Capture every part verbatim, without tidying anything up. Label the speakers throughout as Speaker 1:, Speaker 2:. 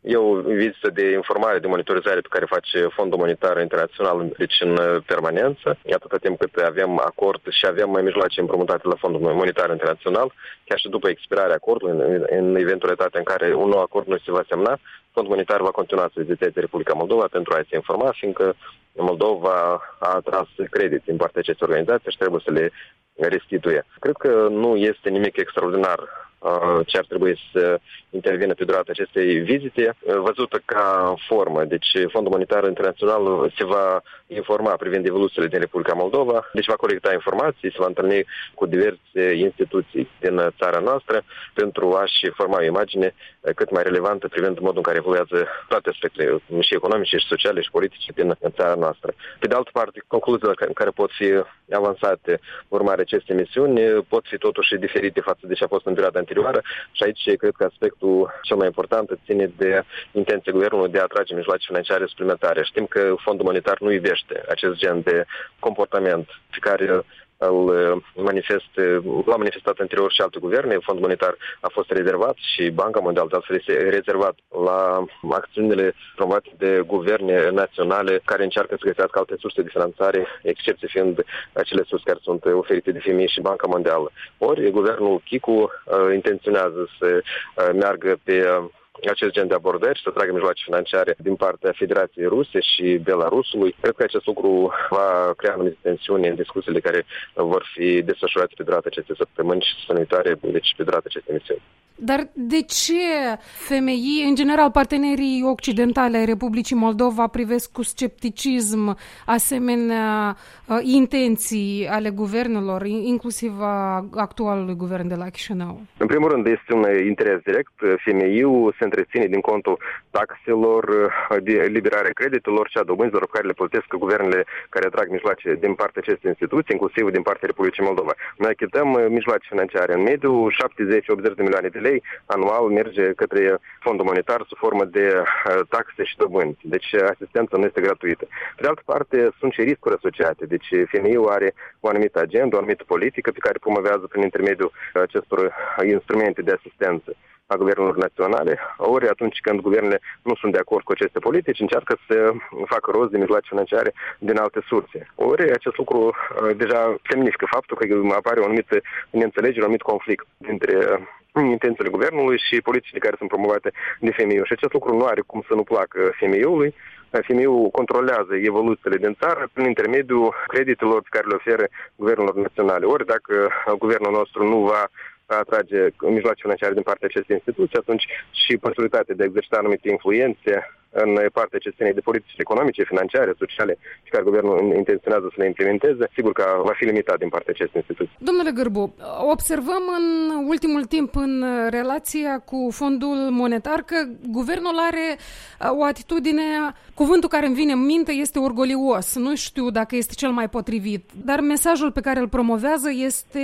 Speaker 1: E o vizită de informare, de monitorizare pe care face Fondul Monetar Internațional, deci în permanență, atâta timp cât avem acord și avem mai mijloace împrumutate la Fondul Monetar Internațional, chiar și după expirarea acordului, în, în eventualitatea în care un nou acord nu se va semna, Fondul Monetar va continua să viziteze Republica Moldova pentru a se informa, fiindcă Moldova a atras credit din partea acestei organizații și trebuie să le restituie. Cred că nu este nimic extraordinar ce ar trebui să intervină pe durata acestei vizite, văzută ca formă. Deci Fondul Monetar Internațional se va informa privind evoluțiile din Republica Moldova, deci va colecta informații, se va întâlni cu diverse instituții din țara noastră pentru a-și forma o imagine cât mai relevantă privind modul în care evoluează toate aspectele și economice, și sociale, și politice din țara noastră. Pe de altă parte, concluziile care pot fi avansate urmare acestei misiuni pot fi totuși diferite față de ce a fost în perioada anterioară și aici cred că aspectul cel mai important ține de intenția guvernului de a atrage mijloace financiare suplimentare. Știm că Fondul Monetar nu iubește acest gen de comportament pe care îl manifestă, l-a manifestat anterior și alte guverne. Fondul Monetar a fost rezervat și Banca Mondială de altfel este rezervat la acțiunile promovate de guverne naționale care încearcă să găsească alte surse de finanțare, excepție fiind acele surse care sunt oferite de F M I și Banca Mondială. Ori guvernul Chicu uh, intenționează să uh, meargă pe uh, acest gen de abordări și să tragă mijloace financiare din partea Federației Ruse și Belarusului. Cred că acest lucru va crea anumite tensiuni în discuțiile care vor fi desfășurate pe durata acestei săptămâni și săptămâni viitoare, deci pe durata acestei misiuni. Dar
Speaker 2: de ce F M I, în general partenerii occidentale ai Republicii Moldova, privesc cu scepticism asemenea uh, intenții ale guvernelor, inclusiv a actualului guvern de la Chișinău?
Speaker 1: În primul rând, este un interes direct. F M I-ul se întreține din contul taxelor, de eliberare creditelor și a dobânzilor pe care le plătesc guvernele care atrag mijloace din partea acestei instituții, inclusiv din partea Republicii Moldova. Noi achităm mijloace financiare. În mediu, șaptezeci optzeci de milioane de lei anual merge către Fondul Monetar sub formă de taxe și dobânzi. Deci asistența nu este gratuită. Pe de altă parte, sunt și riscuri asociate. Deci F M I-ul are o anumită agendă, o anumită politică pe care promovează prin intermediul acestor instrumente de asistență a guvernelor naționale, ori atunci când guvernele nu sunt de acord cu aceste politici, încearcă să facă rost de mijloace financiare din alte surse. Ori acest lucru deja semnifică faptul că apare o anumită neînțelegere, un anumit conflict dintre intențiile guvernului și politicile care sunt promovate de F M I-ul. Și acest lucru nu are cum să nu placă F M I-ului. F M I-ul controlează evoluțiile din țară prin intermediul creditelor pe care le oferă guvernelor naționale. Ori dacă guvernul nostru nu va atrage mijloace financiare din partea acestei instituții, atunci și posibilitatea de a exercita anumite influențe în partea ce ține de politici economice, financiare, sociale și care guvernul intenționează să le implementeze, sigur că va fi limitat din partea acestei instituții.
Speaker 2: Domnule Gârbu, observăm în ultimul timp în relația cu Fondul Monetar că guvernul are o atitudine, cuvântul care îmi vine în minte este orgolios. Nu știu dacă este cel mai potrivit, dar mesajul pe care îl promovează este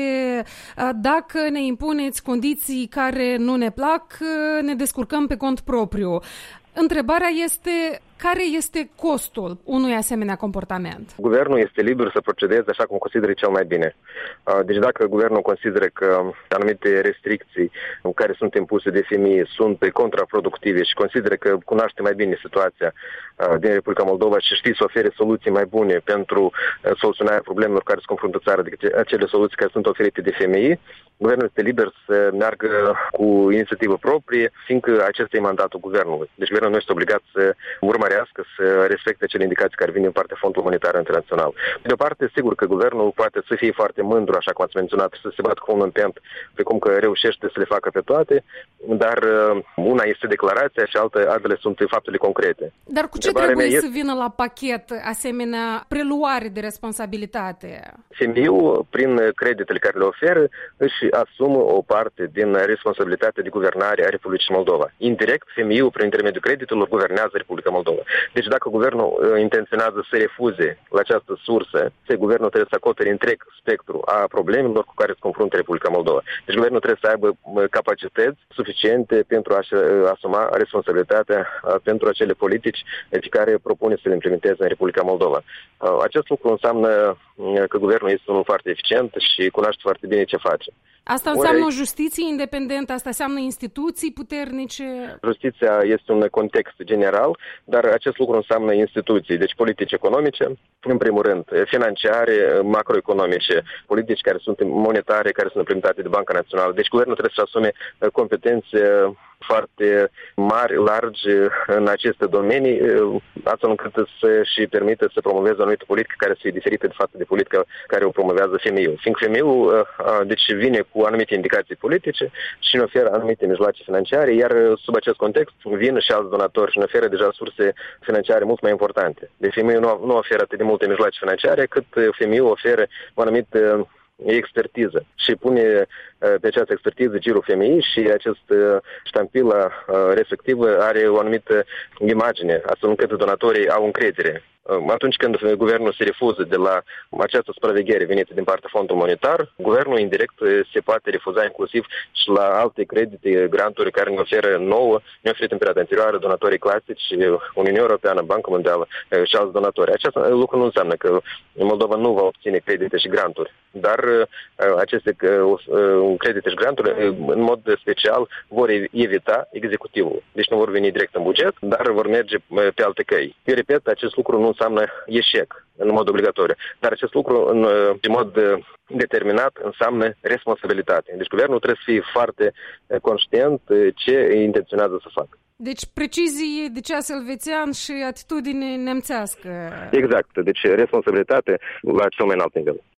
Speaker 2: dacă ne impuneți condiții care nu ne plac, ne descurcăm pe cont propriu. Întrebarea este, care este costul unui asemenea comportament?
Speaker 1: Guvernul este liber să procedeze așa cum consideră cel mai bine. Deci dacă guvernul consideră că anumite restricții care sunt impuse de F M I sunt contraproductive și consideră că cunoaște mai bine situația din Republica Moldova și știe să ofere soluții mai bune pentru soluționarea problemelor care se confruntă țara decât acele soluții care sunt oferite de F M I, guvernul este liber să meargă cu inițiativă proprie, fiindcă acesta e mandatul guvernului. Deci guvernul nu este obligat să urmărească, să respecte acele indicații care vin din partea Fondului Monetar Internațional. Pe de o parte, sigur că guvernul poate să fie foarte mândru, așa cum ați menționat, să se bată cu unul în piept, precum că reușește să le facă pe toate, dar una este declarația și altă, altele sunt faptele concrete.
Speaker 2: Dar cu ce trebuie să este... vină la pachet asemenea preluare de responsabilitate?
Speaker 1: F M I-ul, prin creditele care le oferă, își asumă o parte din responsabilitatea de guvernare a Republicii Moldova. Indirect, F M I-ul, prin intermediul creditelor, guvernează Republica Moldova. Deci dacă guvernul intenționează să refuze la această sursă, guvernul trebuie să acopere întreg spectru a problemelor cu care se confruntă Republica Moldova. Deci guvernul trebuie să aibă capacități suficiente pentru a-și asuma responsabilitatea pentru acele politici pe care propune să le implementeze în Republica Moldova. Acest lucru înseamnă că guvernul este unul foarte eficient și cunoaște foarte bine ce face.
Speaker 2: Asta înseamnă o justiție independentă, asta înseamnă instituții puternice?
Speaker 1: Justiția este un context general, dar acest lucru înseamnă instituții, deci politici economice, în primul rând, financiare, macroeconomice, politici care sunt monetare, care sunt implementate de Banca Națională. Deci guvernul trebuie să asume competențe foarte mari, largi în aceste domenii, astfel încât să și permită să promoveze o anumită politică care să fie diferită de față de politica care o promovează femeiul. Fiindcă femeiul deci vine cu anumite indicații politice și ne oferă anumite mijloace financiare, iar sub acest context vin și alți donatori și ne oferă deja surse financiare mult mai importante. Deci femeiul nu, nu oferă atât de multe mijloace financiare, cât femeiul oferă o anumită expertiză și pune pe această expertiză girul femeii și acest ștampila respectivă are o anumită imagine, astfel încât donatorii au încredere. Atunci când guvernul se refuză de la această supraveghere venită din partea fondului monetar, guvernul indirect se poate refuza inclusiv și la alte credite, granturi care ne oferă nouă, ne oferă în perioada anterioară donatorii clasici, Uniunea Europeană, Banca Mondială și alți donatori. Acest lucru nu înseamnă că Moldova nu va obține credite și granturi, dar aceste credite și granturi în mod special vor evita executivul. Deci nu vor veni direct în buget, dar vor merge pe alte căi. Eu repet, acest lucru nu înseamnă eșec în mod obligatoriu, dar acest lucru în, în mod determinat înseamnă responsabilitate. Deci guvernul trebuie să fie foarte conștient ce intenționează să facă.
Speaker 2: Deci precizie de ceas elvețian și atitudine nemțească.
Speaker 1: Exact, deci responsabilitate la cel mai înalt nivel.